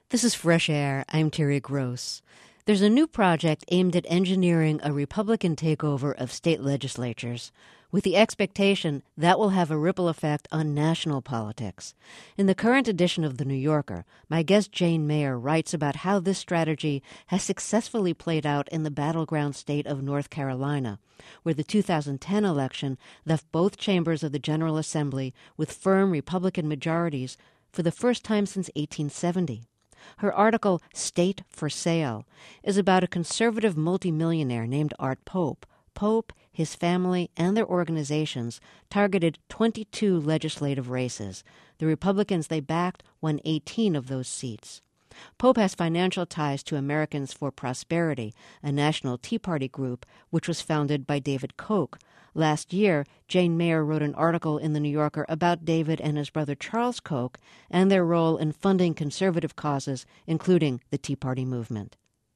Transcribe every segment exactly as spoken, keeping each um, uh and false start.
This is Fresh Air. I'm Terry Gross. There's a new project aimed at engineering a Republican takeover of state legislatures, with the expectation that will have a ripple effect on national politics. In the current edition of The New Yorker, my guest Jane Mayer writes about how this strategy has successfully played out in the battleground state of North Carolina, where the two thousand ten election left both chambers of the General Assembly with firm Republican majorities for the first time since eighteen seventy. Her article, State for Sale, is about a conservative multimillionaire named Art Pope. Pope, his family, and their organizations targeted twenty-two legislative races. The Republicans they backed won eighteen of those seats. Pope has financial ties to Americans for Prosperity, a national Tea Party group which was founded by David Koch. Last year, Jane Mayer wrote an article in The New Yorker about David and his brother Charles Koch and their role in funding conservative causes, including the Tea Party movement.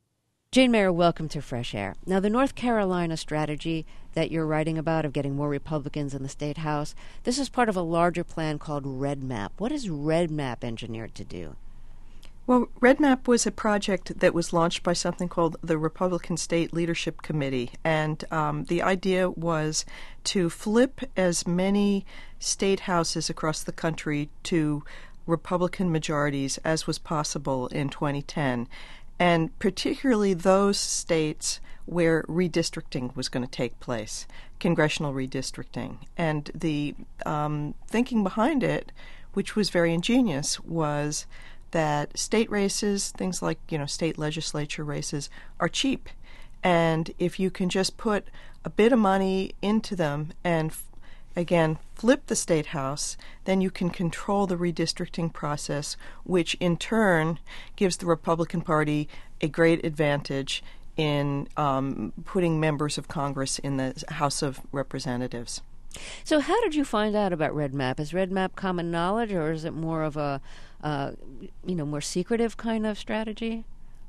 Jane Mayer, welcome to Fresh Air. Now, the North Carolina strategy that you're writing about of getting more Republicans in the state house, this is part of a larger plan called Red Map. What is Red Map engineered to do? Well, Red Map was a project that was launched by something called the Republican State Leadership Committee, and um, the idea was to flip as many state houses across the country to Republican majorities as was possible in twenty ten, and particularly those states where redistricting was going to take place, congressional redistricting. And the um, thinking behind it, which was very ingenious, was that state races, things like, you know, state legislature races, are cheap. And if you can just put a bit of money into them and, f- again, flip the state house, then you can control the redistricting process, which in turn gives the Republican Party a great advantage in um, putting members of Congress in the House of Representatives. So how did you find out about Red Map? Is Red Map common knowledge, or is it more of a, uh, you know, more secretive kind of strategy?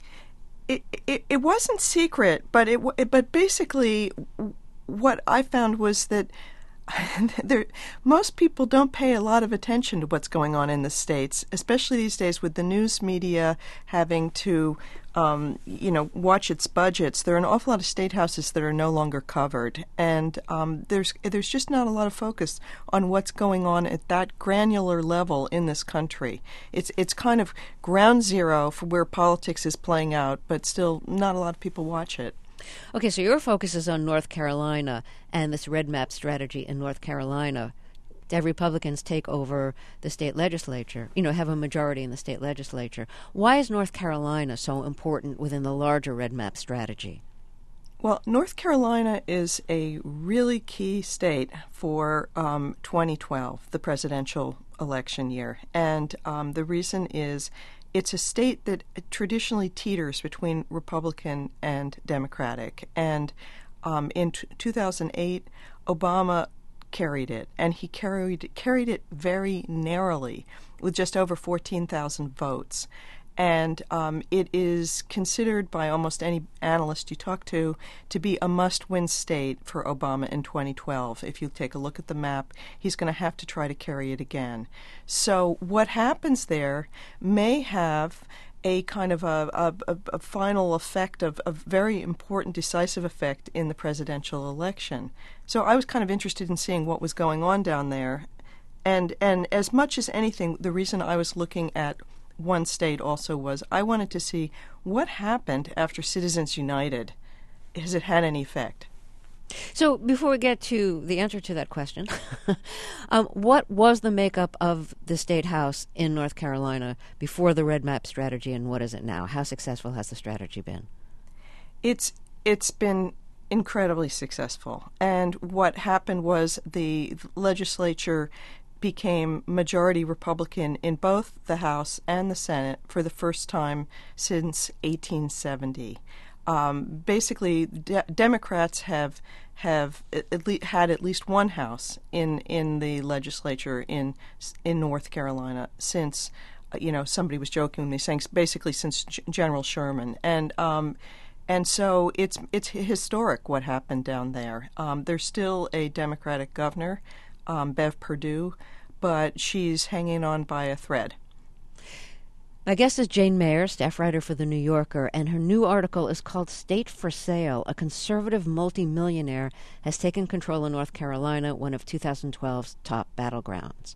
It, it it wasn't secret, but it but basically what I found was that there, most people don't pay a lot of attention to what's going on in the states, especially these days with the news media having to, um, you know, watch its budgets. There are an awful lot of state houses that are no longer covered, and um, there's there's just not a lot of focus on what's going on at that granular level in this country. It's it's kind of ground zero for where politics is playing out, but still not a lot of people watch it. Okay, so your focus is on North Carolina and this Red Map strategy in North Carolina. Have Republicans take over the state legislature, you know, have a majority in the state legislature. Why is North Carolina so important within the larger Red Map strategy? Well, North Carolina is a really key state for um, twenty twelve, the presidential election year. And um, the reason is it's a state that traditionally teeters between Republican and Democratic. And um, in t- two thousand eight, Obama carried it, and he carried carried it very narrowly with just over fourteen thousand votes. And um, it is considered by almost any analyst you talk to to be a must-win state for Obama in twenty twelve. If you take a look at the map, he's going to have to try to carry it again. So what happens there may have a kind of a, a, a final effect, of a very important, decisive effect in the presidential election. So I was kind of interested in seeing what was going on down there. And, and as much as anything, the reason I was looking at one state also was I wanted to see what happened after Citizens United. Has it had any effect? So before we get to the answer to that question, um, what was the makeup of the state house in North Carolina before the Red Map strategy, and what is it now? How successful has the strategy been? It's it's been incredibly successful. And what happened was the legislature became majority Republican in both the House and the Senate for the first time since eighteen seventy. Um, basically, de- Democrats have have at le- had at least one House in, in the legislature in in North Carolina since, uh, you know, somebody was jokingly saying basically since G- General Sherman, and um, and so it's it's historic what happened down there. Um, there's still a Democratic governor, um, Bev Perdue, but she's hanging on by a thread. My guest is Jane Mayer, staff writer for The New Yorker, and her new article is called State for Sale. A conservative multimillionaire has taken control of North Carolina, one of two thousand twelve's top battlegrounds.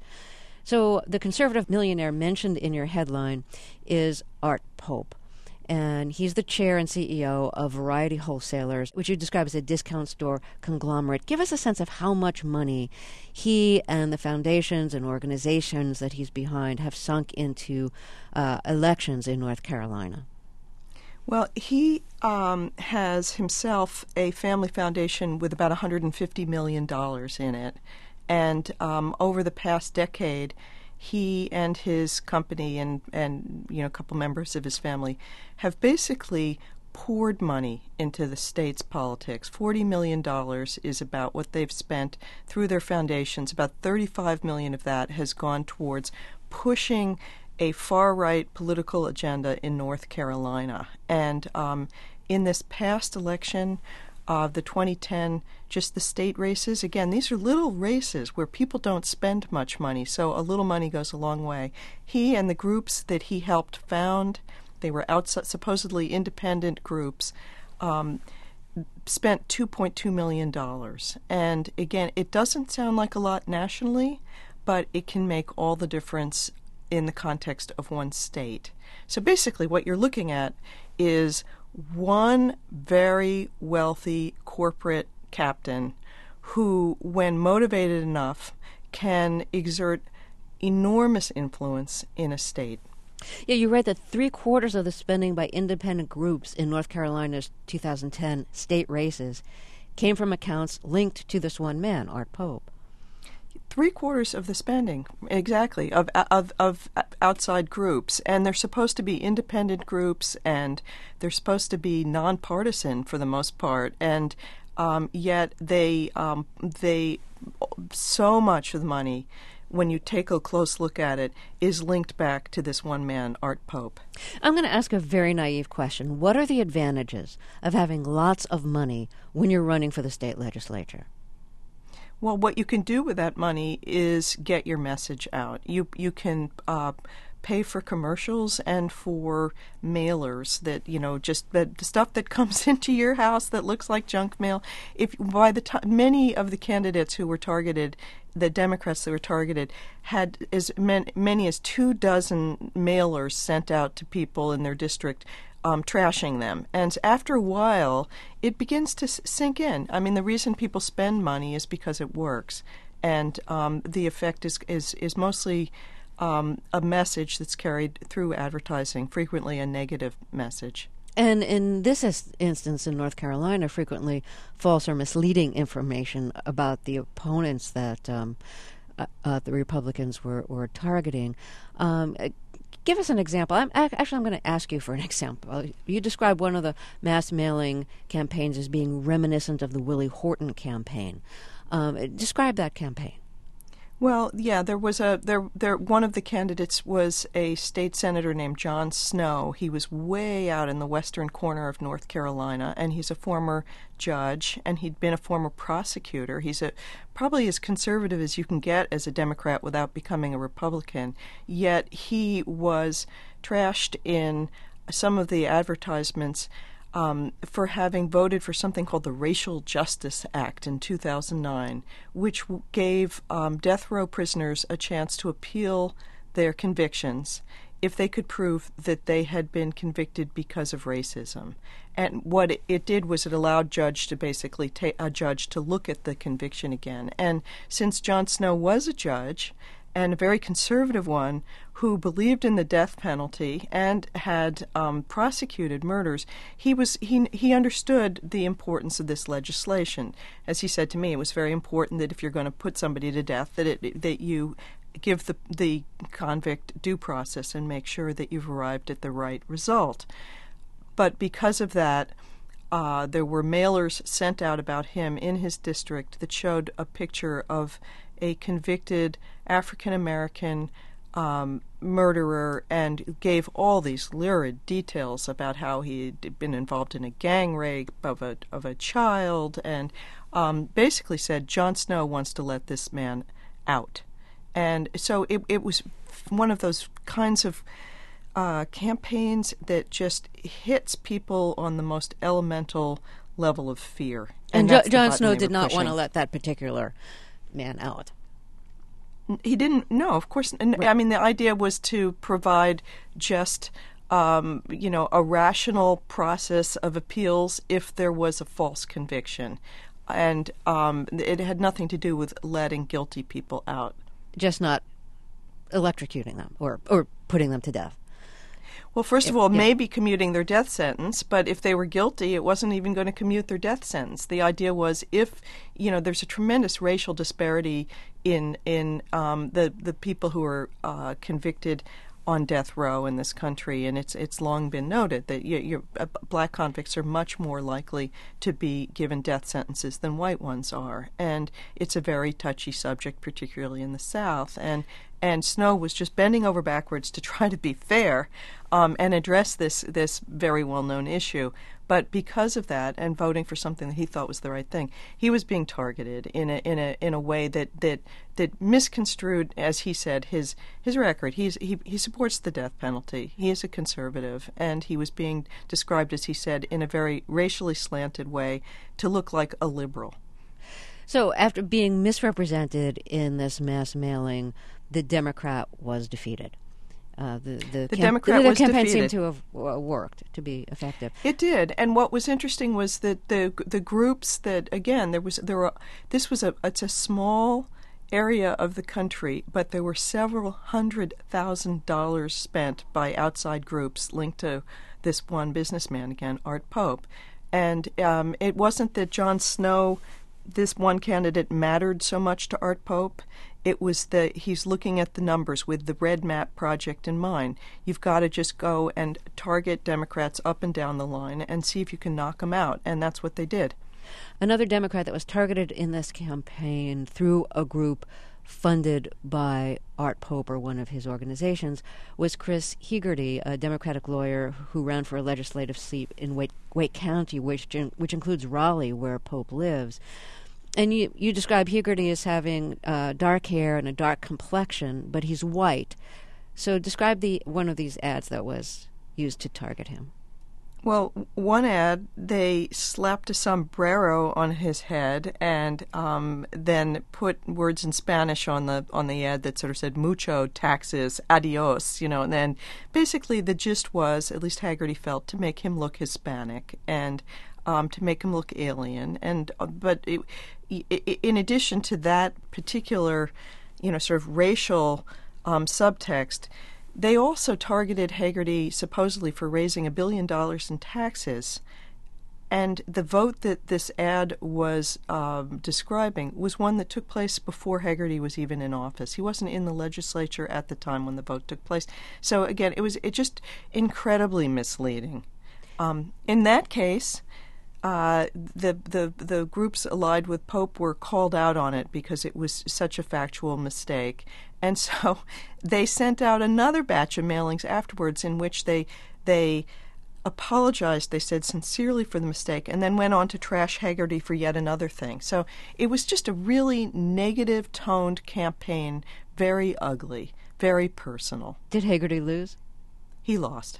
So the conservative millionaire mentioned in your headline is Art Pope, and he's the chair and C E O of Variety Wholesalers, which you describe as a discount store conglomerate. Give us a sense of how much money he and the foundations and organizations that he's behind have sunk into uh, elections in North Carolina. Well, he um, has himself a family foundation with about one hundred fifty million dollars in it. And um, over the past decade, he and his company and, and you know a couple members of his family have basically poured money into the state's politics. forty million dollars is about what they've spent through their foundations. About thirty-five million dollars of that has gone towards pushing a far-right political agenda in North Carolina. And um, in this past election, Uh, the twenty ten, just the state races, again, these are little races where people don't spend much money, so a little money goes a long way. He and the groups that he helped found, they were outside, supposedly independent groups, um, spent two point two million dollars. And again, it doesn't sound like a lot nationally, but it can make all the difference in the context of one state. So basically what you're looking at is one very wealthy corporate captain who, when motivated enough, can exert enormous influence in a state. Yeah, you read that three quarters of the spending by independent groups in North Carolina's two thousand ten state races came from accounts linked to this one man, Art Pope. Three quarters of the spending, exactly, of, of of outside groups, and they're supposed to be independent groups, and they're supposed to be nonpartisan for the most part, and um, yet they um, they so much of the money, when you take a close look at it, is linked back to this one man, Art Pope. I'm going to ask a very naive question. What are the advantages of having lots of money when you're running for the state legislature? Well, what you can do with that money is get your message out. You you can uh, pay for commercials and for mailers that, you know, just the, the stuff that comes into your house that looks like junk mail. If by the time many of the candidates who were targeted, the Democrats that were targeted, had as many, many as two dozen mailers sent out to people in their district, Um, trashing them. And after a while, it begins to s- sink in. I mean, the reason people spend money is because it works. And um, the effect is, is, is mostly um, a message that's carried through advertising, frequently a negative message. And in this is- instance in North Carolina, frequently false or misleading information about the opponents that um, uh, uh, the Republicans were, were targeting. Um, Give us an example. I'm, actually, I'm going to ask you for an example. You described one of the mass mailing campaigns as being reminiscent of the Willie Horton campaign. Um, describe that campaign. Well, yeah, there was a there there one of the candidates was a state senator named John Snow. He was way out in the western corner of North Carolina, and he's a former judge, and he'd been a former prosecutor. He's a probably as conservative as you can get as a Democrat without becoming a Republican. Yet he was trashed in some of the advertisements Um, for having voted for something called the Racial Justice Act in two thousand nine, which w- gave um, death row prisoners a chance to appeal their convictions if they could prove that they had been convicted because of racism. And what it, it did was it allowed judge to basically ta- a judge to look at the conviction again. And since John Snow was a judge, and a very conservative one, who believed in the death penalty and had um, prosecuted murders, he was he he understood the importance of this legislation. As he said to me, it was very important that if you're going to put somebody to death, that it that you give the the convict due process and make sure that you've arrived at the right result. But because of that, uh, there were mailers sent out about him in his district that showed a picture of a convicted African-American um, murderer and gave all these lurid details about how he had been involved in a gang rape of a of a child, and um, basically said Jon Snow wants to let this man out. And so it, it was one of those kinds of uh, campaigns that just hits people on the most elemental level of fear. And, And, Jo- Jon Snow did not pushing. want to let that particular man out. He didn't. No, of course. And, I mean, the idea was to provide just, um, you know, a rational process of appeals if there was a false conviction, and um, it had nothing to do with letting guilty people out. Just not electrocuting them or or putting them to death. Well, first If- of all, yeah. maybe commuting their death sentence, but if they were guilty, it wasn't even going to commute their death sentence. The idea was if, you know, there's a tremendous racial disparity in in um, the the people who are uh, convicted on death row in this country, and it's it's long been noted that you, you're, uh, black convicts are much more likely to be given death sentences than white ones are, and it's a very touchy subject, particularly in the South. And and Snow was just bending over backwards to try to be fair um, and address this this very well known issue. But because of that, and voting for something that he thought was the right thing, he was being targeted in a in a in a way that that, that misconstrued, as he said, his his record. He's he he supports the death penalty. He is a conservative, and he was being described, as he said, in a very racially slanted way to look like a liberal. So after being misrepresented in this mass mailing, the Democrat was defeated. Uh, the the, The camp- Democrat the, was campaign defeated. seemed to have uh, worked to be effective. It did, and what was interesting was that the the groups that again there was there were this was a it's a small area of the country, but there were several hundred thousand dollars spent by outside groups linked to this one businessman again, Art Pope, and um, it wasn't that Jon Snow, this one candidate, mattered so much to Art Pope. It was that he's looking at the numbers with the Red Map Project in mind. You've got to just go and target Democrats up and down the line and see if you can knock them out, and that's what they did. Another Democrat that was targeted in this campaign through a group funded by Art Pope or one of his organizations was Chris Hegarty, a Democratic lawyer who ran for a legislative seat in Wake, Wake County, which which includes Raleigh, where Pope lives. And you, you describe Hegarty as having uh, dark hair and a dark complexion, but he's white. So describe the one of these ads that was used to target him. Well, one ad, they slapped a sombrero on his head and um, then put words in Spanish on the on the ad that sort of said "mucho taxes, adios," you know. And then basically the gist was, at least Haggerty felt, to make him look Hispanic and um, to make him look alien. And uh, but it, it, in addition to that particular, you know, sort of racial um, subtext, they also targeted Haggerty supposedly for raising a billion dollars in taxes. And the vote that this ad was um, describing was one that took place before Haggerty was even in office. He wasn't in the legislature at the time when the vote took place. So again, it was it just incredibly misleading. Um, in that case, uh, the, the the groups allied with Pope were called out on it because it was such a factual mistake. And so they sent out another batch of mailings afterwards in which they they apologized, they said, sincerely for the mistake, and then went on to trash Haggerty for yet another thing. So it was just a really negative-toned campaign, very ugly, very personal. Did Haggerty lose? He lost.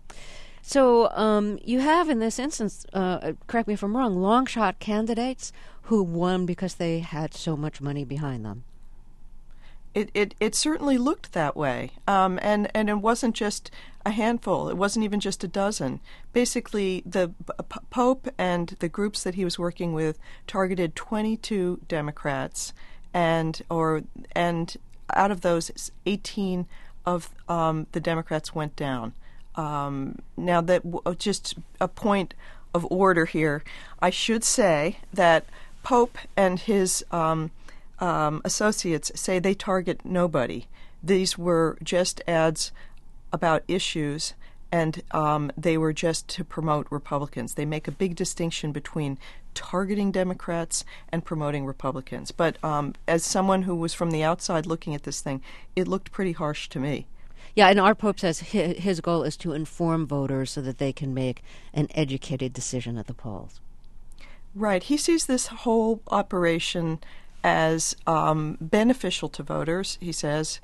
So um, you have, in this instance, uh, correct me if I'm wrong, long shot candidates who won because they had so much money behind them. It, it it certainly looked that way, um, and and it wasn't just a handful. It wasn't even just a dozen. Basically, the P- Pope and the groups that he was working with targeted twenty-two Democrats, and or and out of those, eighteen of um, the Democrats went down. Um, now, that w- just a point of order here, I should say that Pope and his um, Um, associates say they target nobody. These were just ads about issues, and um, they were just to promote Republicans. They make a big distinction between targeting Democrats and promoting Republicans. But um, as someone who was from the outside looking at this thing, it looked pretty harsh to me. Yeah, and Art Pope says his, his goal is to inform voters so that they can make an educated decision at the polls. Right. He sees this whole operation as um, beneficial to voters, he says,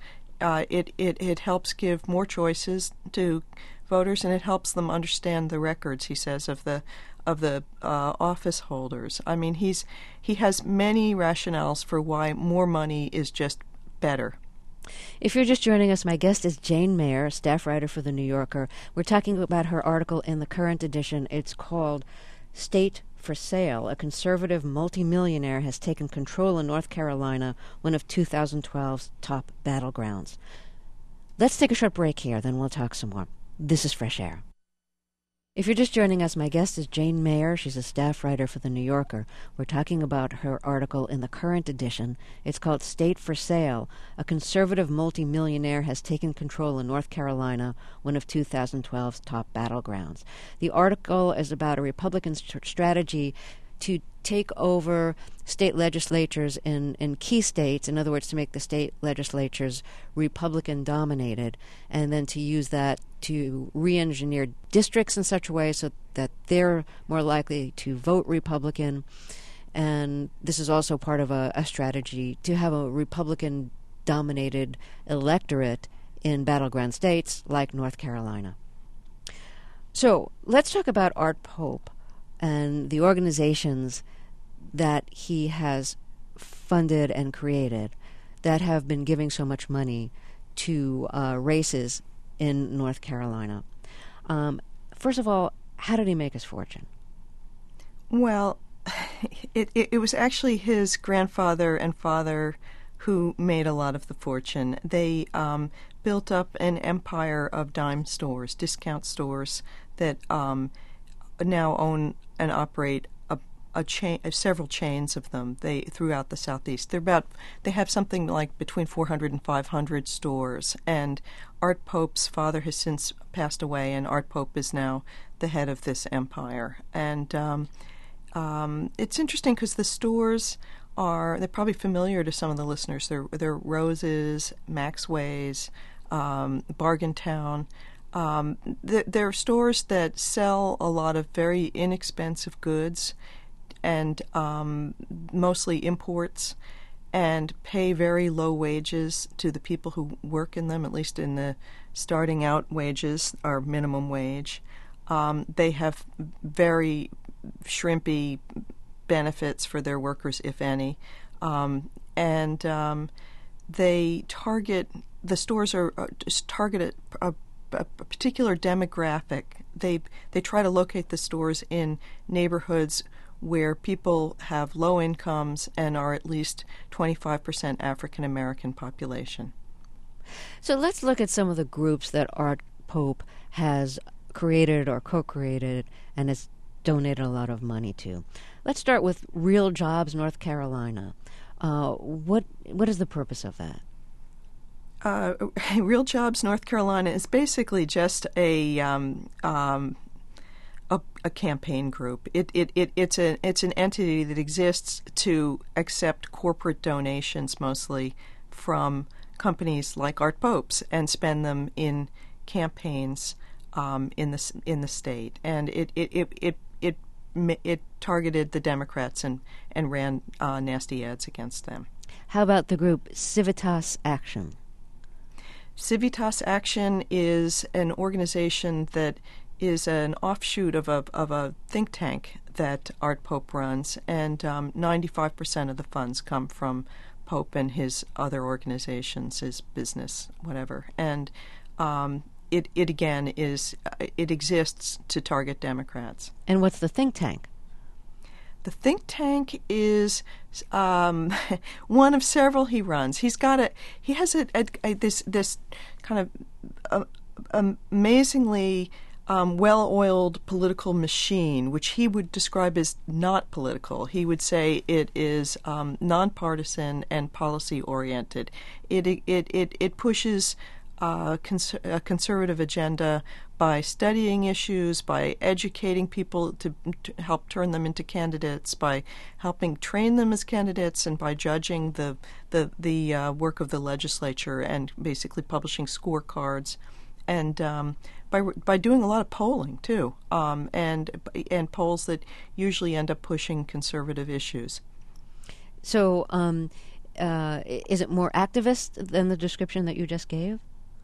uh, it, it, it helps give more choices to voters, and it helps them understand the records, he says, of the of the uh, office holders. I mean, he's he has many rationales for why more money is just better. If you're just joining us, my guest is Jane Mayer, staff writer for The New Yorker. We're talking about her article in the current edition. It's called State for Sale. A conservative multimillionaire has taken control in North Carolina, one of two thousand twelve's top battlegrounds. Let's take a short break here, then we'll talk some more. This is Fresh Air. If you're just joining us, my guest is Jane Mayer. She's a staff writer for The New Yorker. We're talking about her article in the current edition. It's called State for Sale. A conservative multimillionaire has taken control in North Carolina, one of two thousand twelve's top battlegrounds. The article is about a Republican st- strategy to take over state legislatures in, in key states, in other words, to make the state legislatures Republican-dominated, and then to use that to re-engineer districts in such a way so that they're more likely to vote Republican. And this is also part of a, a strategy to have a Republican-dominated electorate in battleground states like North Carolina. So let's talk about Art Pope and the organizations that he has funded and created that have been giving so much money to uh, races in North Carolina. Um, first of all, how did he make his fortune? Well, it, it, it was actually his grandfather and father who made a lot of the fortune. They um, built up an empire of dime stores, discount stores that um, now own and operate a, a chain, uh, several chains of them. They throughout the Southeast. They're about they have something like between four hundred and five hundred stores. And Art Pope's father has since passed away, and Art Pope is now the head of this empire. And um, um, it's interesting because the stores are they're probably familiar to some of the listeners. They're they're Rose's, Maxway's, um, Bargain Town. Um, th- there are stores that sell a lot of very inexpensive goods and um, mostly imports and pay very low wages to the people who work in them, at least in the starting out wages are minimum wage. Um, they have very shrimpy benefits for their workers, if any. Um, and um, they target, the stores are uh, just targeted a a particular demographic. They they try to locate the stores in neighborhoods where people have low incomes and are at least twenty-five percent African American population. So let's look at some of the groups that Art Pope has created or co-created and has donated a lot of money to. Let's start with Real Jobs North Carolina. Uh, what what is the purpose of that? Uh, Real Jobs North Carolina is basically just a um, um, a, a campaign group. It, it it it's a it's an entity that exists to accept corporate donations, mostly from companies like Art Pope's, and spend them in campaigns um, in the in the state. And it it it it it, it targeted the Democrats and and ran uh, nasty ads against them. How about the group Civitas Action? Civitas Action is an organization that is an offshoot of a of a think tank that Art Pope runs, and um, ninety-five percent of the funds come from Pope and his other organizations, his business, whatever. And um, it it again is it exists to target Democrats. And what's the think tank? The think tank is um, one of several he runs. He's got a he has a, a, a this this kind of uh, amazingly um, well-oiled political machine, which he would describe as not political. He would say it is um, nonpartisan and policy-oriented. It it it it pushes uh, cons- a conservative agenda by studying issues, by educating people to, to help turn them into candidates, by helping train them as candidates, and by judging the the the uh, work of the legislature and basically publishing scorecards, and um, by by doing a lot of polling too, um, and and polls that usually end up pushing conservative issues. So um, uh, is it more activist than the description that you just gave?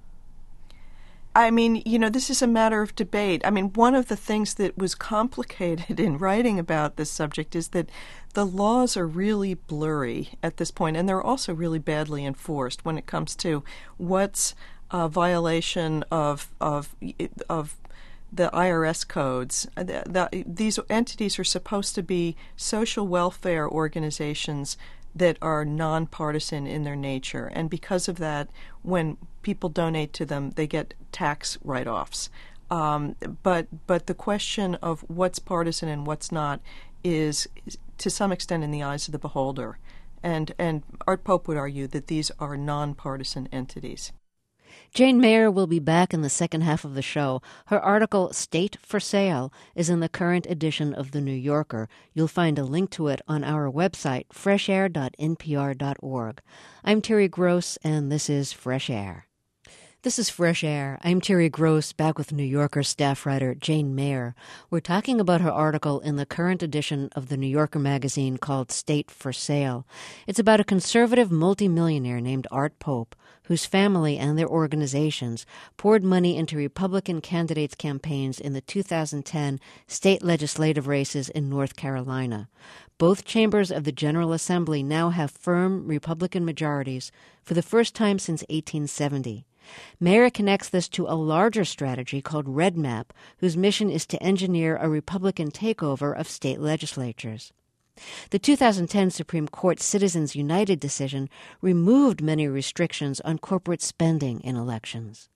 I mean, you know, this is a matter of debate. I mean, one of the things that was complicated in writing about this subject is that the laws are really blurry at this point, and they're also really badly enforced when it comes to what's a violation of of of the I R S codes. The, the, these entities are supposed to be social welfare organizations that are nonpartisan in their nature, and because of that, when people donate to them, they get tax write-offs. Um, but but the question of what's partisan and what's not is, is to some extent in the eyes of the beholder, and and Art Pope would argue that these are nonpartisan entities. Jane Mayer will be back in the second half of the show. Her article, State for Sale, is in the current edition of The New Yorker. You'll find a link to it on our website, fresh air dot n p r dot org. I'm Terry Gross, and this is Fresh Air. This is Fresh Air. I'm Terry Gross, back with New Yorker staff writer Jane Mayer. We're talking about her article in the current edition of the New Yorker magazine called State for Sale. It's about a conservative multimillionaire named Art Pope, whose family and their organizations poured money into Republican candidates' campaigns in the two thousand ten state legislative races in North Carolina. Both chambers of the General Assembly now have firm Republican majorities for the first time since eighteen seventy. Mayer connects this to a larger strategy called Red Map, whose mission is to engineer a Republican takeover of state legislatures. The two thousand ten Supreme Court Citizens United decision removed many restrictions on corporate spending in elections.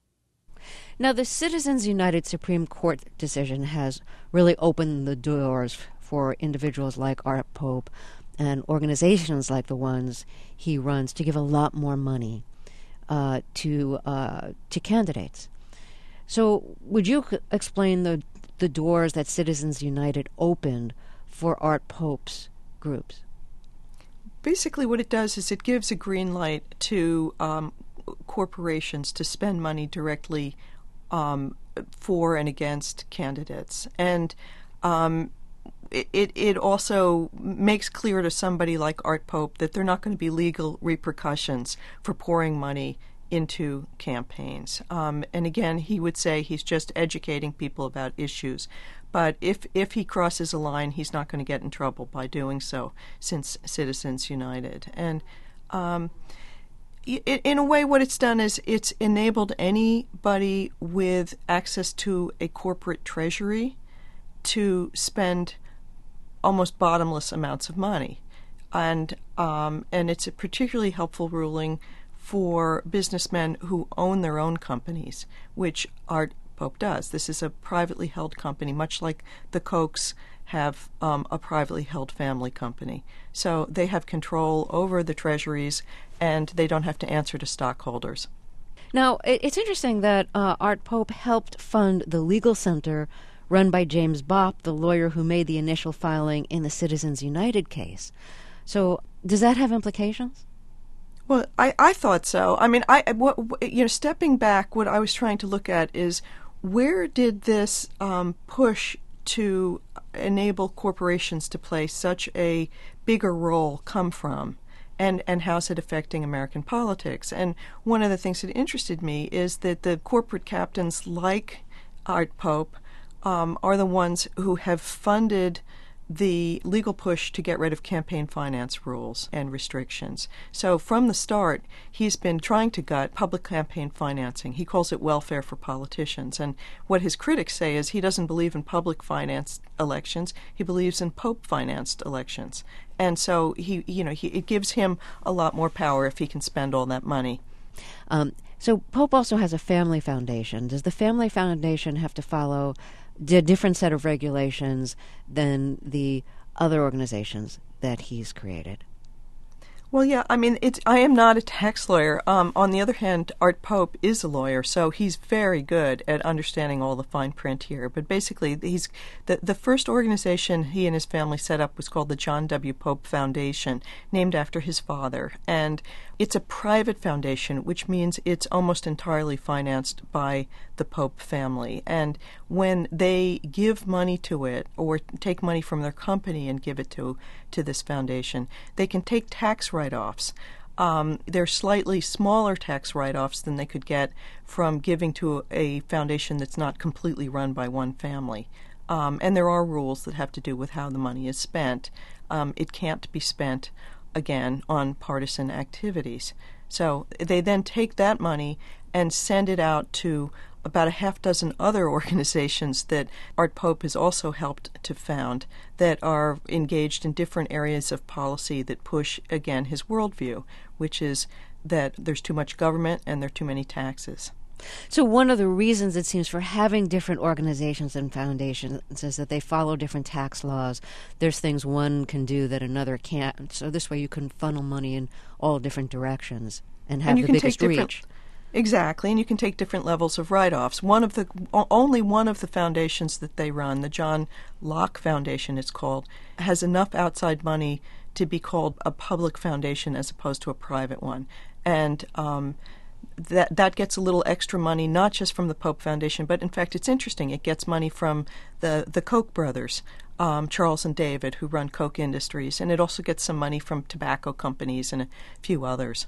Now, the Citizens United Supreme Court decision has really opened the doors for individuals like Art Pope and organizations like the ones he runs to give a lot more money uh, to uh, to candidates. So would you c- explain the the doors that Citizens United opened for Art Pope's groups? Basically what it does is it gives a green light to um, corporations to spend money directly um, for and against candidates. And um, it, it also makes clear to somebody like Art Pope that there are not going to be legal repercussions for pouring money into campaigns. Um, and again, he would say he's just educating people about issues. But if if he crosses a line, he's not going to get in trouble by doing so, since Citizens United. And um, it, in a way, what it's done is it's enabled anybody with access to a corporate treasury to spend almost bottomless amounts of money. And um, and it's a particularly helpful ruling for businessmen who own their own companies, which Art Pope does. This is a privately held company, much like the Kochs have um, a privately held family company. So they have control over the treasuries, and they don't have to answer to stockholders. Now, it's interesting that uh, Art Pope helped fund the legal center run by James Bopp, the lawyer who made the initial filing in the Citizens United case. So does that have implications? Well, I, I thought so. I mean, I what, you know, stepping back, what I was trying to look at is where did this um, push to enable corporations to play such a bigger role come from, and and how's it affecting American politics? And one of the things that interested me is that the corporate captains like Art Pope um, are the ones who have funded the legal push to get rid of campaign finance rules and restrictions. So from the start, he's been trying to gut public campaign financing. He calls it welfare for politicians. And what his critics say is he doesn't believe in public financed elections. He believes in Pope-financed elections. And so he, you know, he, it gives him a lot more power if he can spend all that money. Um, so Pope also has a family foundation. Does the family foundation have to follow a different set of regulations than the other organizations that he's created? Well, yeah, I mean, it's, I am not a tax lawyer. Um, on the other hand, Art Pope is a lawyer, so he's very good at understanding all the fine print here. But basically, he's the, the first organization he and his family set up was called the John W. Pope Foundation, named after his father. And it's a private foundation, which means it's almost entirely financed by the Pope family. And when they give money to it or take money from their company and give it to, to this foundation, they can take tax write write-offs. Um, they're slightly smaller tax write-offs than they could get from giving to a foundation that's not completely run by one family. Um, and there are rules that have to do with how the money is spent. Um, it can't be spent, again, on partisan activities. So they then take that money and send it out to about a half dozen other organizations that Art Pope has also helped to found that are engaged in different areas of policy that push, again, his worldview, which is that there's too much government and there are too many taxes. So one of the reasons, it seems, for having different organizations and foundations is that they follow different tax laws. There's things one can do that another can't. So this way you can funnel money in all different directions and have and the biggest reach. Exactly, and you can take different levels of write-offs. One of the only one of the foundations that they run, the John Locke Foundation, it's called, has enough outside money to be called a public foundation as opposed to a private one, and um, that that gets a little extra money, not just from the Pope Foundation, but in fact, it's interesting. It gets money from the the Koch brothers, um, Charles and David, who run Koch Industries, and it also gets some money from tobacco companies and a few others.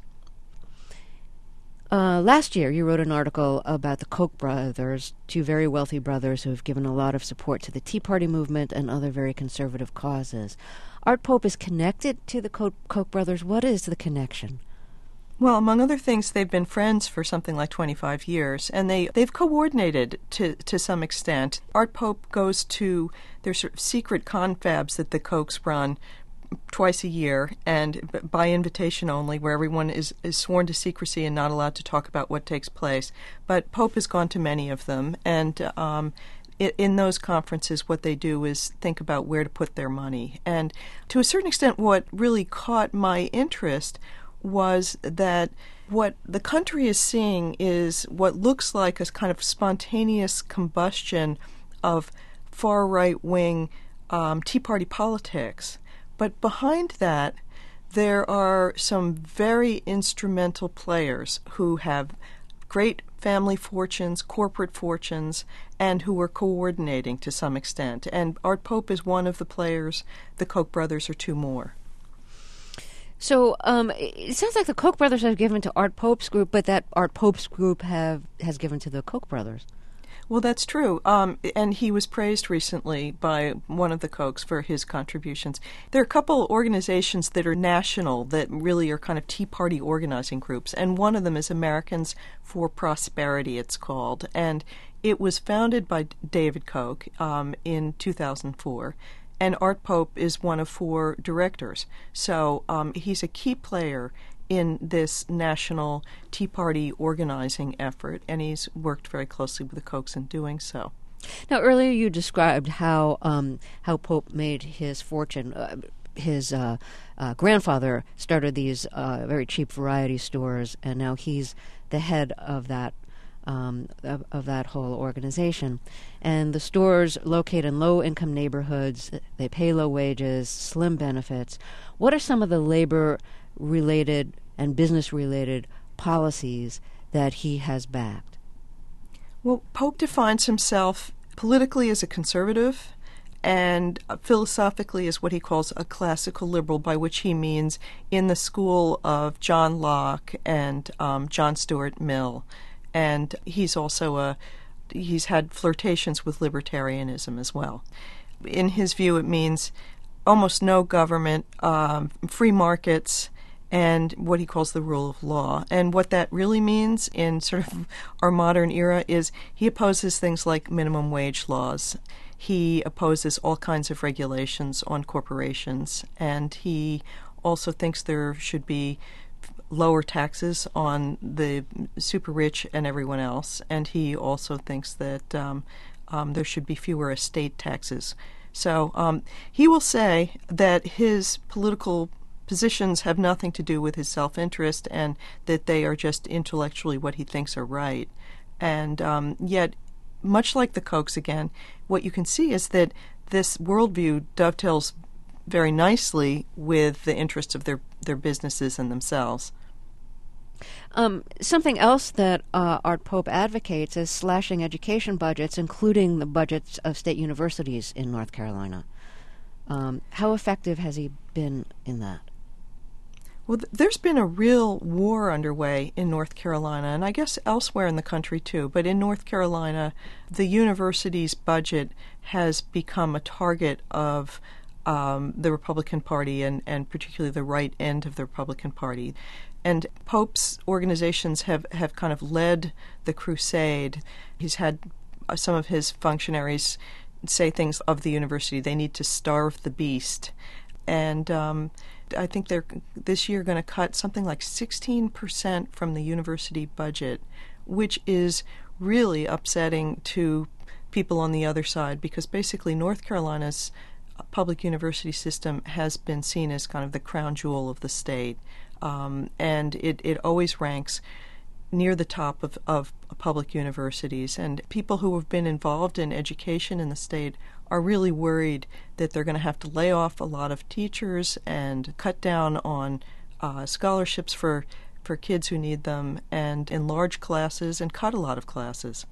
Uh, last year, you wrote an article about the Koch brothers, two very wealthy brothers who have given a lot of support to the Tea Party movement and other very conservative causes. Art Pope is connected to the Koch, Koch brothers. What is the connection? Well, among other things, they've been friends for something like twenty-five years, and they, they've coordinated to, to some extent. Art Pope goes to their sort of secret confabs that the Kochs run twice a year, and by invitation only, where everyone is, is sworn to secrecy and not allowed to talk about what takes place. But Pope has gone to many of them, and um, it, in those conferences, what they do is think about where to put their money. And to a certain extent, what really caught my interest was that what the country is seeing is what looks like a kind of spontaneous combustion of far right-wing um, Tea Party politics. But behind that, there are some very instrumental players who have great family fortunes, corporate fortunes, and who are coordinating to some extent. And Art Pope is one of the players. The Koch brothers are two more. So um, it sounds like the Koch brothers have given to Art Pope's group, but that Art Pope's group have has given to the Koch brothers. Well, that's true. Um, and he was praised recently by one of the Kochs for his contributions. There are a couple organizations that are national that really are kind of Tea Party organizing groups, and one of them is Americans for Prosperity, it's called. And it was founded by David Koch um, in two thousand four, and Art Pope is one of four directors. So um, he's a key player in this national Tea Party organizing effort, and he's worked very closely with the Kochs in doing so. Now, earlier you described how um, how Pope made his fortune. Uh, his uh, uh, grandfather started these uh, very cheap variety stores, and now he's the head of that um, of, of that whole organization. And the stores locate in low-income neighborhoods. They pay low wages, slim benefits. What are some of the labor-related and business-related policies that he has backed? Well, Pope defines himself politically as a conservative and philosophically as what he calls a classical liberal, by which he means in the school of John Locke and um, John Stuart Mill. And he's also a he's had flirtations with libertarianism as well. In his view, it means almost no government, um, free markets, and what he calls the rule of law. And what that really means in sort of our modern era is he opposes things like minimum wage laws. He opposes all kinds of regulations on corporations, and he also thinks there should be lower taxes on the super rich and everyone else, and he also thinks that um, um, there should be fewer estate taxes. So um, he will say that his political positions have nothing to do with his self-interest and that they are just intellectually what he thinks are right. And um, yet, much like the Kochs again, what you can see is that this worldview dovetails very nicely with the interests of their, their businesses and themselves. Um, something else that uh, Art Pope advocates is slashing education budgets, including the budgets of state universities in North Carolina. Um, how effective has he been in that? Well, th- there's been a real war underway in North Carolina, and I guess elsewhere in the country too. But in North Carolina, the university's budget has become a target of um, the Republican Party and, and particularly the right end of the Republican Party. And Pope's organizations have, have kind of led the crusade. He's had uh, some of his functionaries say things of the university. They need to starve the beast. And um, I think they're this year going to cut something like sixteen percent from the university budget, which is really upsetting to people on the other side, because basically North Carolina's public university system has been seen as kind of the crown jewel of the state, um, and it, it always ranks near the top of, of public universities. And people who have been involved in education in the state are really worried that they're going to have to lay off a lot of teachers and cut down on uh, scholarships for, for kids who need them, and enlarge classes and cut a lot of classes.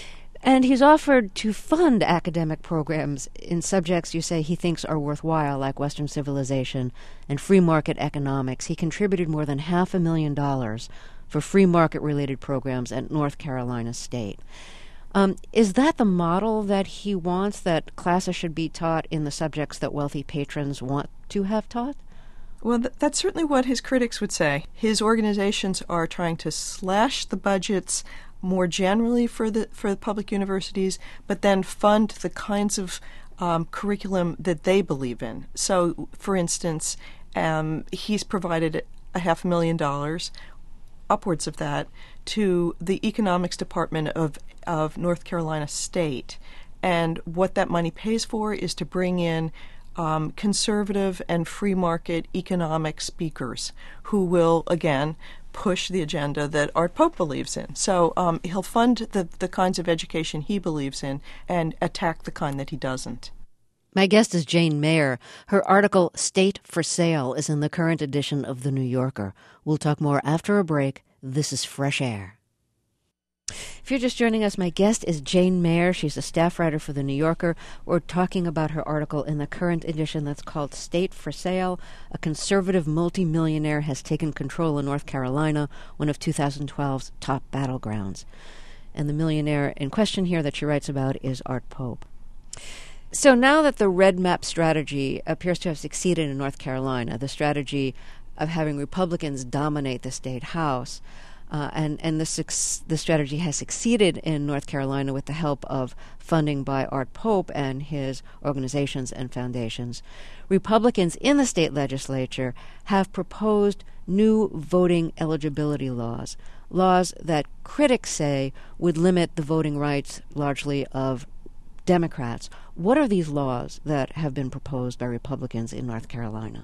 And he's offered to fund academic programs in subjects you say he thinks are worthwhile, like Western civilization and free market economics. He contributed more than half a million dollars for free market-related programs at North Carolina State. Um, is that the model that he wants, that classes should be taught in the subjects that wealthy patrons want to have taught? Well, th- that's certainly what his critics would say. His organizations are trying to slash the budgets more generally for the for the public universities, but then fund the kinds of um, curriculum that they believe in. So, for instance, um, he's provided a half a million dollars, upwards of that, to the economics department of of North Carolina State. And what that money pays for is to bring in um, conservative and free market economic speakers who will, again, push the agenda that Art Pope believes in. So um, he'll fund the, the kinds of education he believes in and attack the kind that he doesn't. My guest is Jane Mayer. Her article, State for Sale, is in the current edition of The New Yorker. We'll talk more after a break. This is Fresh Air. If you're just joining us, my guest is Jane Mayer. She's a staff writer for The New Yorker. We're talking about her article in the current edition that's called State for Sale. A conservative multimillionaire has taken control in North Carolina, one of two thousand twelve's top battlegrounds. And the millionaire in question here that she writes about is Art Pope. So now that the red map strategy appears to have succeeded in North Carolina, the strategy of having Republicans dominate the state house, uh, and, and this the strategy has succeeded in North Carolina with the help of funding by Art Pope and his organizations and foundations, Republicans in the state legislature have proposed new voting eligibility laws, laws that critics say would limit the voting rights largely of Democrats. What are these laws that have been proposed by Republicans in North Carolina?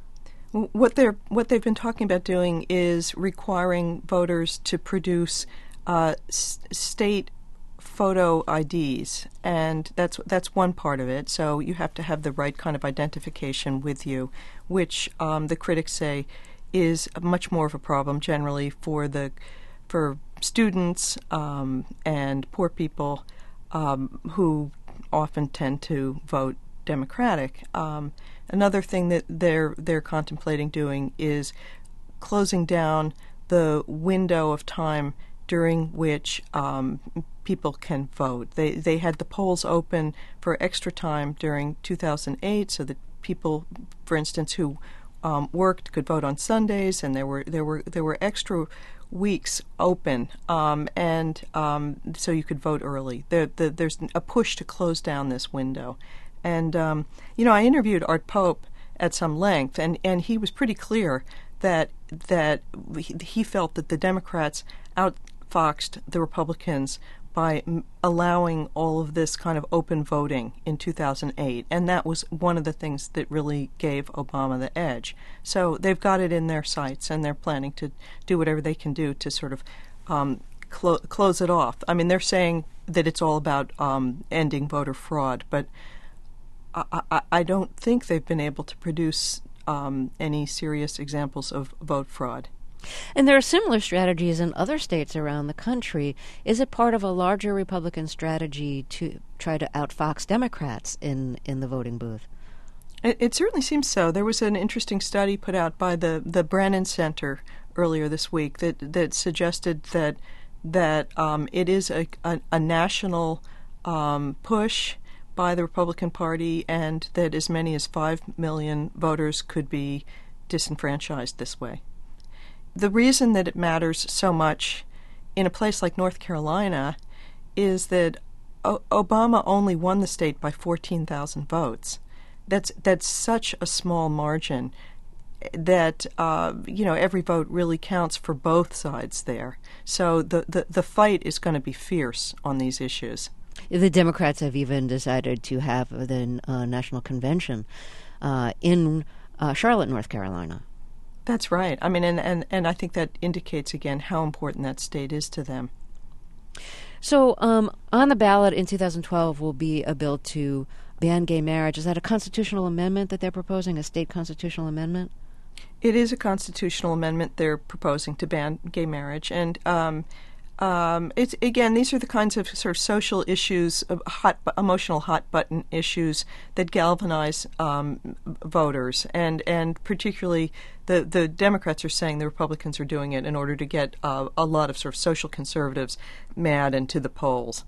What they're what they've been talking about doing is requiring voters to produce uh, s- state photo I Ds, and that's that's one part of it. So you have to have the right kind of identification with you, which um, the critics say is much more of a problem generally for the for students um, and poor people um, who often tend to vote Democratic. Um, another thing that they're they're contemplating doing is closing down the window of time during which um, people can vote. They they had the polls open for extra time during two thousand eight, so that people, for instance, who um, worked could vote on Sundays, and there were there were there were extra weeks open, um, and um, so you could vote early. There, the, there's a push to close down this window. And, um, you know, I interviewed Art Pope at some length, and, and he was pretty clear that that he felt that the Democrats outfoxed the Republicans by m- allowing all of this kind of open voting in two thousand eight. And that was one of the things that really gave Obama the edge. So they've got it in their sights, and they're planning to do whatever they can do to sort of um, clo- close it off. I mean, they're saying that it's all about um, ending voter fraud, but I, I, I don't think they've been able to produce um, any serious examples of vote fraud. And there are similar strategies in other states around the country. Is it part of a larger Republican strategy to try to outfox Democrats in, in the voting booth? It, it certainly seems so. There was an interesting study put out by the, the Brennan Center earlier this week that, that suggested that that um, it is a, a, a national um, push by the Republican Party, and that as many as five million voters could be disenfranchised this way. The reason that it matters so much in a place like North Carolina is that o- Obama only won the state by fourteen thousand votes. That's that's such a small margin that uh, you know every vote really counts for both sides there. So the, the, the fight is going to be fierce on these issues. The Democrats have even decided to have the uh, national convention uh, in uh, Charlotte, North Carolina. That's right. I mean, and, and, and I think that indicates again how important that state is to them. So um, on the ballot in two thousand twelve will be a bill to ban gay marriage. Is that a constitutional amendment that they're proposing, a state constitutional amendment? It is a constitutional amendment they're proposing to ban gay marriage. And um, um, it's again, these are the kinds of sort of social issues, of hot, emotional hot-button issues that galvanize um, voters. And, and particularly the, the Democrats are saying the Republicans are doing it in order to get uh, a lot of sort of social conservatives mad and to the polls.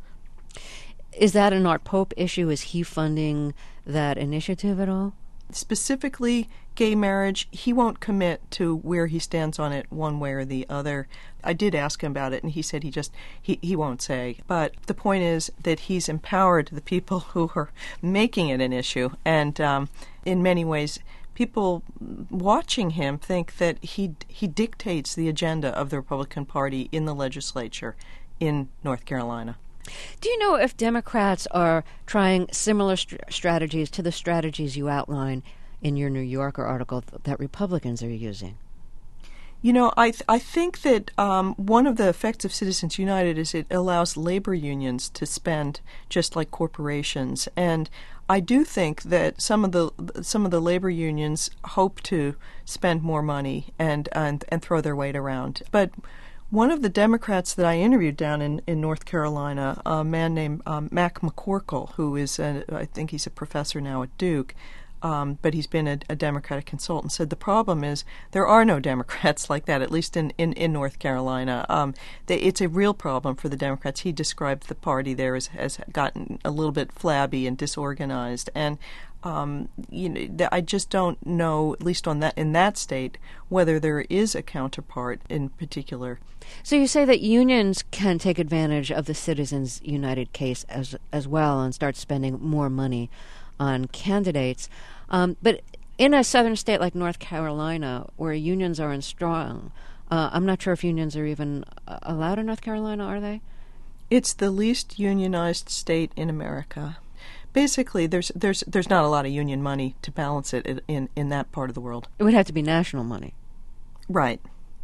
Is that an Art Pope issue? Is he funding that initiative at all? Specifically, gay marriage, he won't commit to where he stands on it one way or the other. I did ask him about it, and he said he just, he, he won't say. But the point is that he's empowered the people who are making it an issue. And um, in many ways, people watching him think that he he dictates the agenda of the Republican Party in the legislature in North Carolina. Do you know if Democrats are trying similar st- strategies to the strategies you outline in your New Yorker article th- that Republicans are using? You know, I th- I think that um, one of the effects of Citizens United is it allows labor unions to spend just like corporations, and I do think that some of the some of the labor unions hope to spend more money and and, and throw their weight around, but one of the Democrats that I interviewed down in, in North Carolina, a man named um, Mac McCorkle, who is, a, I think he's a professor now at Duke, um, but he's been a, a Democratic consultant, said the problem is there are no Democrats like that, at least in, in, in North Carolina. Um, they, it's a real problem for the Democrats. He described the party there as has gotten a little bit flabby and disorganized, and Um, you know, I just don't know, at least on that in that state, whether there is a counterpart in particular. So you say that unions can take advantage of the Citizens United case as as well and start spending more money on candidates, um, but in a southern state like North Carolina, where unions are strong, uh, I'm not sure if unions are even allowed in North Carolina. Are they? It's the least unionized state in America. Basically, there's there's there's not a lot of union money to balance it in, in that part of the world. It would have to be national money. Right.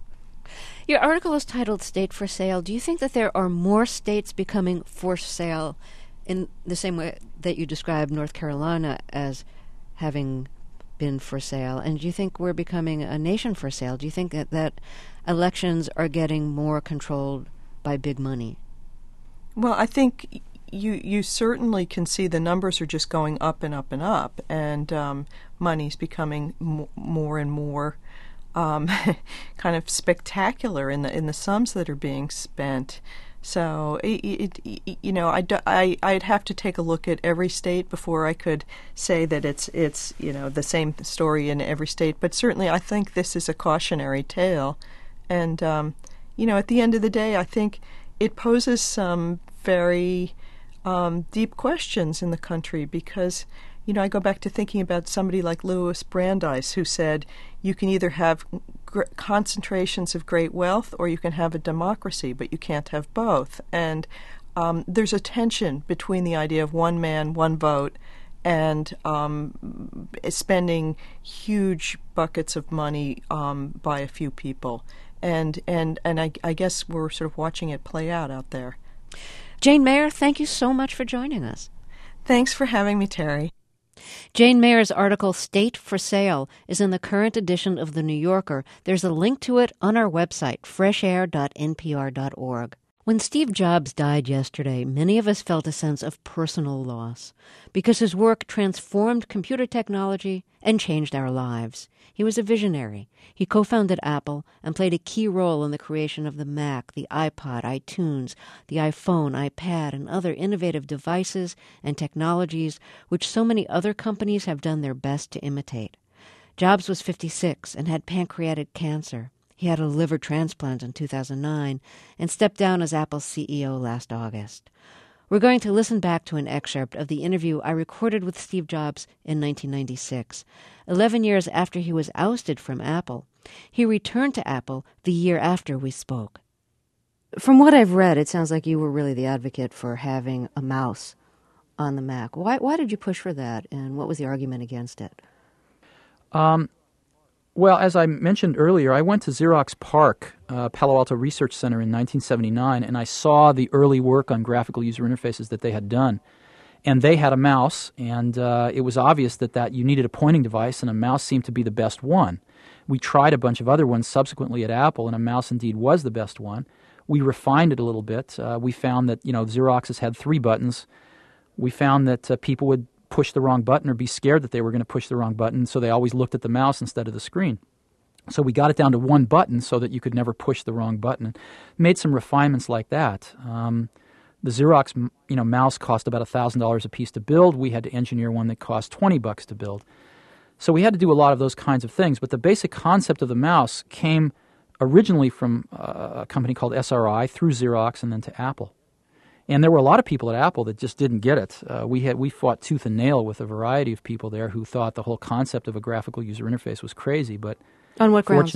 Your article is titled State for Sale. Do you think that there are more states becoming for sale in the same way that you described North Carolina as having been for sale? And do you think we're becoming a nation for sale? Do you think that, that elections are getting more controlled by big money? Well, I think You you certainly can see the numbers are just going up and up and up, and um, money's becoming m- more and more um, kind of spectacular in the in the sums that are being spent. So it, it, it, you know, I, I I'd have to take a look at every state before I could say that it's it's you know the same story in every state. But certainly, I think this is a cautionary tale, and um, you know, at the end of the day, I think it poses some very Um, deep questions in the country because, you know, I go back to thinking about somebody like Louis Brandeis who said you can either have gr- concentrations of great wealth or you can have a democracy, but you can't have both. And um, there's a tension between the idea of one man, one vote, and um, spending huge buckets of money um, by a few people. And, and, and I, I guess we're sort of watching it play out out there. Jane Mayer, thank you so much for joining us. Thanks for having me, Terry. Jane Mayer's article, State for Sale, is in the current edition of The New Yorker. There's a link to it on our website, fresh air dot n p r dot org. When Steve Jobs died yesterday, many of us felt a sense of personal loss because his work transformed computer technology and changed our lives. He was a visionary. He co-founded Apple and played a key role in the creation of the Mac, the iPod, iTunes, the iPhone, iPad, and other innovative devices and technologies which so many other companies have done their best to imitate. Jobs was fifty-six and had pancreatic cancer. He had a liver transplant in two thousand nine and stepped down as Apple's C E O last August. We're going to listen back to an excerpt of the interview I recorded with Steve Jobs in nineteen ninety-six, eleven years after he was ousted from Apple. He returned to Apple the year after we spoke. From what I've read, it sounds like you were really the advocate for having a mouse on the Mac. Why, why did you push for that, and what was the argument against it? Um. Well, as I mentioned earlier, I went to Xerox PARC, uh, Palo Alto Research Center in nineteen seventy-nine, and I saw the early work on graphical user interfaces that they had done. And they had a mouse, and uh, it was obvious that, that you needed a pointing device, and a mouse seemed to be the best one. We tried a bunch of other ones subsequently at Apple, and a mouse indeed was the best one. We refined it a little bit. Uh, we found that, you know, Xerox's had three buttons. We found that uh, people would push the wrong button or be scared that they were going to push the wrong button, so they always looked at the mouse instead of the screen. So we got it down to one button so that you could never push the wrong button, and made some refinements like that. Um, the Xerox you know, mouse cost about one thousand dollars a piece to build. We had to engineer one that cost twenty bucks to build. So we had to do a lot of those kinds of things, but the basic concept of the mouse came originally from uh, a company called S R I, through Xerox, and then to Apple. And there were a lot of people at Apple that just didn't get it. Uh, we had we fought tooth and nail with a variety of people there who thought the whole concept of a graphical user interface was crazy. But on what grounds?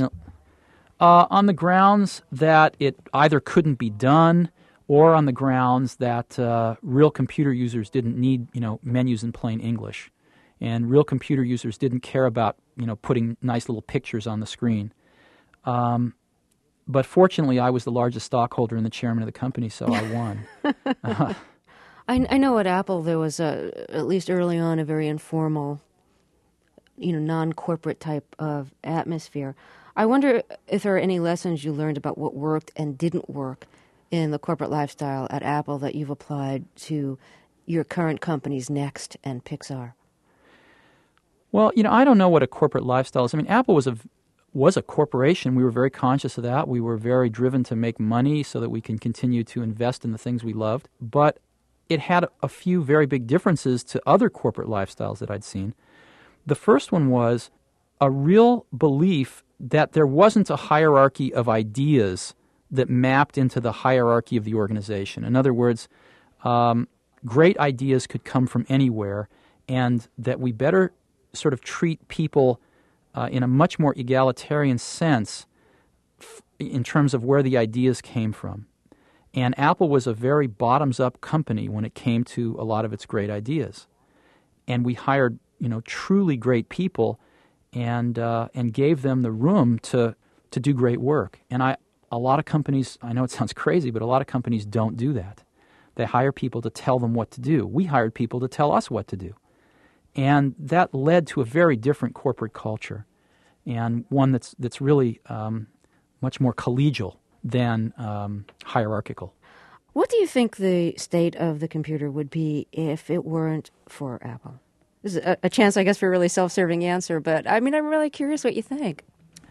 Uh, on the grounds that it either couldn't be done, or on the grounds that uh, real computer users didn't need, you know, menus in plain English, and real computer users didn't care about, you know, putting nice little pictures on the screen. Um, But fortunately, I was the largest stockholder and the chairman of the company, so I won. uh-huh. I, I know at Apple there was, a, at least early on, a very informal, you know, non-corporate type of atmosphere. I wonder if there are any lessons you learned about what worked and didn't work in the corporate lifestyle at Apple that you've applied to your current companies, Next and Pixar. Well, you know, I don't know what a corporate lifestyle is. I mean, Apple was a was a corporation. We were very conscious of that. We were very driven to make money so that we can continue to invest in the things we loved. But it had a few very big differences to other corporate lifestyles that I'd seen. The first one was a real belief that there wasn't a hierarchy of ideas that mapped into the hierarchy of the organization. In other words, um, great ideas could come from anywhere, and that we better sort of treat people Uh, in a much more egalitarian sense f- in terms of where the ideas came from. And Apple was a very bottoms-up company when it came to a lot of its great ideas. And we hired, you know, truly great people and uh, and gave them the room to to do great work. And I a lot of companies, I know it sounds crazy, but a lot of companies don't do that. They hire people to tell them what to do. We hired people to tell us what to do. And that led to a very different corporate culture, and one that's that's really um, much more collegial than um, hierarchical. What do you think the state of the computer would be if it weren't for Apple? This is a, a chance, I guess, for a really self-serving answer, but I mean, I'm really curious what you think.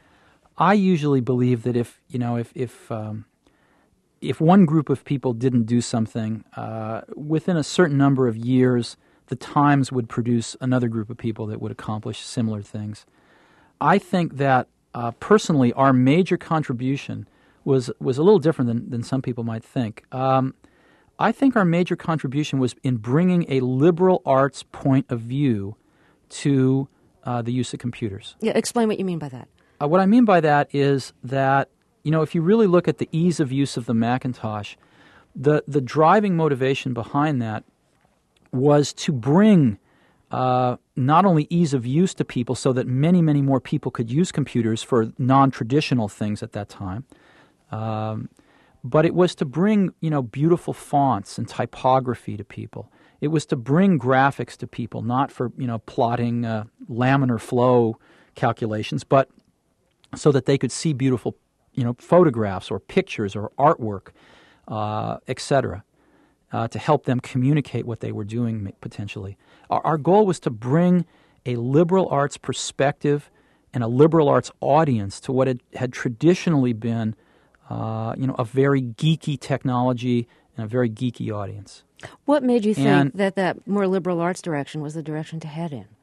I usually believe that if you know if if um, if one group of people didn't do something uh, within a certain number of years, the Times would produce another group of people that would accomplish similar things. I think that uh, personally, our major contribution was was a little different than, than some people might think. Um, I think our major contribution was in bringing a liberal arts point of view to uh, the use of computers. Yeah, explain what you mean by that. Uh, what I mean by that is that, you know, if you really look at the ease of use of the Macintosh, the the driving motivation behind that was to bring uh, not only ease of use to people so that many, many more people could use computers for non-traditional things at that time, um, but it was to bring, you know, beautiful fonts and typography to people. It was to bring graphics to people, not for, you know, plotting uh, laminar flow calculations, but so that they could see beautiful, you know, photographs or pictures or artwork. uh, et cetera, uh, to help them communicate what they were doing potentially. Our, our goal was to bring a liberal arts perspective and a liberal arts audience to what it had traditionally been, uh, you know, a very geeky technology and a very geeky audience. What made you think and, that that more liberal arts direction was the direction to head in?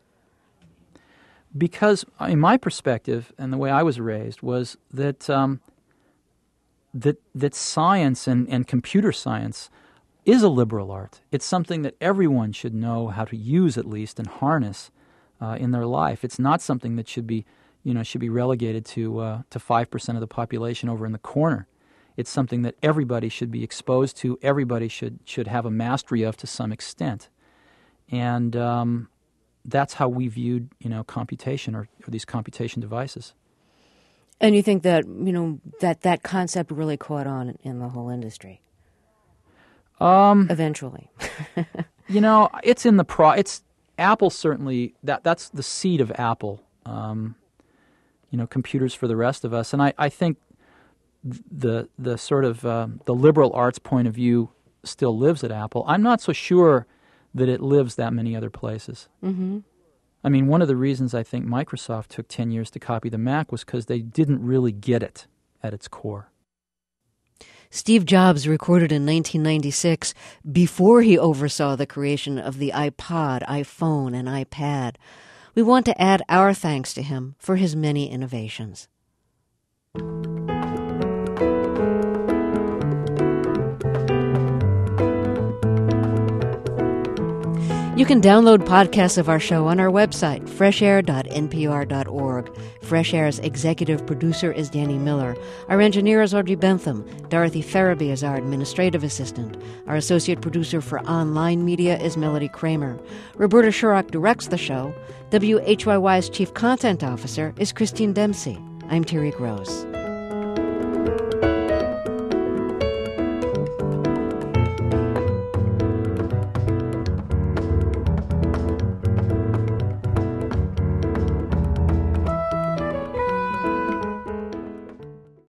Because, in my perspective, and the way I was raised, was that um, that that science and, and computer science is a liberal art. It's something that everyone should know how to use, at least, and harness uh, in their life. It's not something that should be, you know, should be relegated to uh, to five percent of the population over in the corner. It's something that everybody should be exposed to. Everybody should should have a mastery of to some extent, and um, that's how we viewed, you know, computation or, or these computation devices. And you think that, you know, that that concept really caught on in the whole industry? Um, Eventually. You know, it's in the pro. It's Apple certainly. That that's the seed of Apple. Um, you know, computers for the rest of us, and I, I think the the sort of uh, the liberal arts point of view still lives at Apple. I'm not so sure that it lives that many other places. Mm-hmm. I mean, one of the reasons I think Microsoft took ten years to copy the Mac was because they didn't really get it at its core. Steve Jobs recorded in nineteen ninety-six before he oversaw the creation of the iPod, iPhone, and iPad. We want to add our thanks to him for his many innovations. You can download podcasts of our show on our website, fresh air dot n p r dot org. Fresh Air's executive producer is Danny Miller. Our engineer is Audrey Bentham. Dorothy Farabee is our administrative assistant. Our associate producer for online media is Melody Kramer. Roberta Shurrock directs the show. W H Y Y's chief content officer is Christine Dempsey. I'm Terry Gross.